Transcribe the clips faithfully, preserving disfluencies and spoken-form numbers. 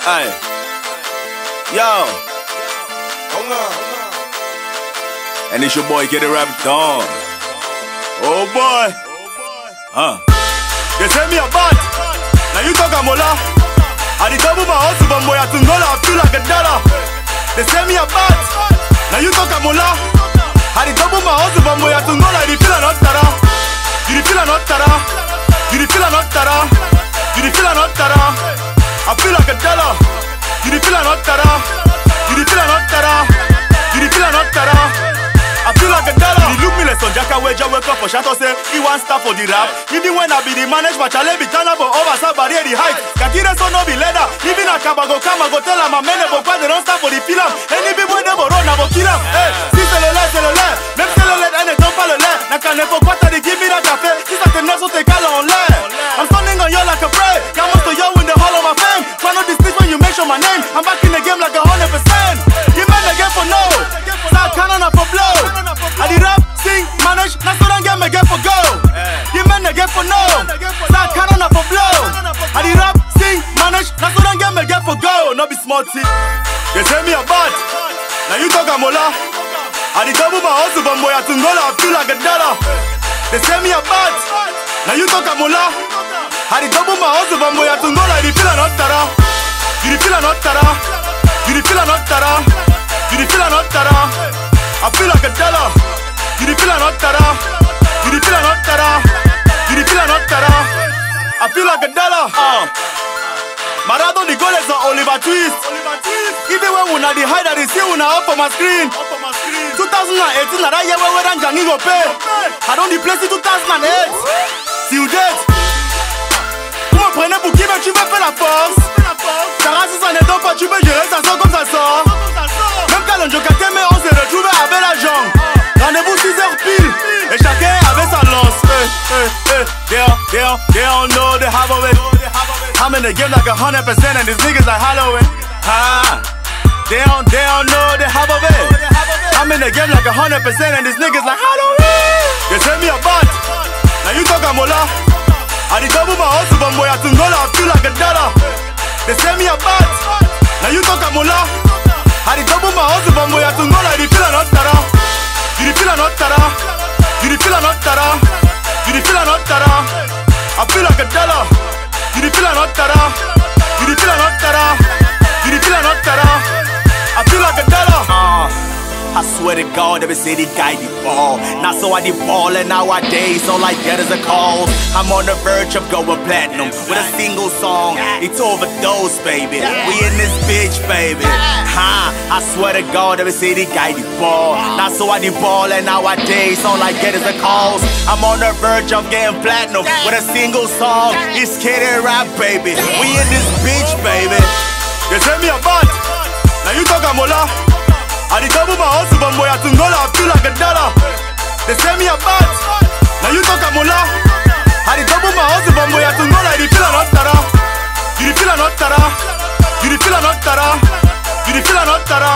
Hey, yo, and it's your boy Kid the Rap Don. Oh boy, huh? They say me a bad, now you talk a mola. I the double my hustle, but boy I tungola, I feel like a dollar. They say me a bad, now you talk a mola. I the double my hustle, but boy I tungola, I the feel a not tara. You the feel a not tara. You the feel a not tara. You the feel a not tara. I feel like a dollar. You the feel a not tara. You the feel a not tara. You the feel a not tara. I feel like a dollar. You look me like some jacka where you wake up for shadow say he wants start for the rap. Even when I be the manage, but I let be turn up for over some barrier the height. Kakira so no be leather. Even a cab go come, I go tell my men about why they don't start for the film. Any people never run, I go kill them. Hey, si c'est le lait, c'est le lait. Même si le lait, elle ne tombe pas le lait. N'a qu'à n'importe quoi, t'as dit give me that café. Si ça te neige, on te cale en l'air. I'm standing on you like a prey. Got most of you in the hall of my fame. Try not to snitch when you mention my name. I'm back in the game like a hundred percent. You man the game for no. Start cannon up for blow. I did rap, sing, manage, that's what I'm game again for go. You man the game for no. Start cannon up for blow. I did rap, sing, manage, that's what I'm game again for go. No be smart shit. They say me a bad. Now you talk a mola. I did double my hustle, but boy I tungola, I feel like a dollar. They say me a bad. Now you talk a mola. I the double my hustle, but boy I tungola, I the feel a not tara. You the feel a not tara. You the feel a not tara. You the feel a not tara. I feel like a dollar. You the feel a not tara. You the feel a not tara. You the feel a not tara. I feel like a dollar. Uh. Maradona the goal is on Oliver Twist. Even when we not the high that is here, we not up on my screen. twenty eighteen, na that year where we done Johnny go pay. I don't the place in two thousand eight. Till date. Vous me prenez pour qui, mais tu veux faire la force. Car si ça n'est donc pas, tu peux gérer, ça sort comme ça sort. Même quand l'on joue à mais on s'est retrouvé avec la jambe. Rendez-vous six heures pile. Et chacun avait sa lance. Hey, hey, hey. They don't, they don't, they don't know the half of it. I'm in the game like a hundred percent and these niggas like Halloween. Ah, they don't, they don't know the half of it. I'm in the game like a hundred percent and these niggas like Halloween. They say me a bad. Now you talk a mola. I the double my hustle, but boy I tungola, I feel like a dollar. They say me a bad. Now you talk a mola. I the double my hustle, but boy I tungola, I the feel a not tara. You the feel a not tara. You the feel a not tara. You the feel a not tara. I feel like a dollar. You the feel a not tara. You the feel a not tara. You the feel a not tara. I feel like a dollar. Uh, I swear to God, every city guy the ball. Not so I the ball and nowadays all I get is a call. I'm on the verge of going platinum with a single song. It's overdose, baby. We in this bitch, baby. Huh? I swear to God, every city guy the ball. Not so I the ball and nowadays all I get is a calls. I'm on the verge of getting platinum with a single song. It's Kid the Rap, baby. We in this bitch, baby. They say me a bad. Now you talk a mola. I the double my hustle, but boy I tungola, I feel like a dollar. They say me a bad. Now you talk a mola. I the double my hustle, but boy I tungola, I the feel a not tara. You the feel a not tara. You the feel a not tara. You the feel a not tara.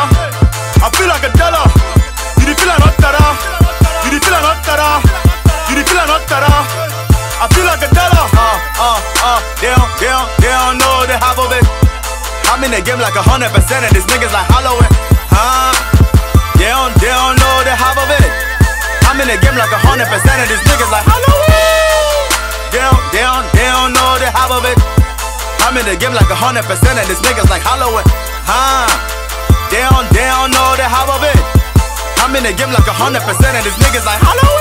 I feel like a dollar. You the feel a not tara. You the feel a not tara. You the feel a not tara. I feel like a dollar. Uh, uh, uh. They don't, they don't, they don't know the half of it. I'm in the game like a hundred percent and these niggas like Halloween. Huh? They don't, they don't know the half of it. I'm in the game like a hundred percent and these niggas like Halloween. They don't, they don't, they don't know the half of it. I'm in the game like a hundred percent and these niggas like Halloween. Huh? They don't, they don't know the half of it. I'm in the game like a hundred percent and these niggas like Halloween.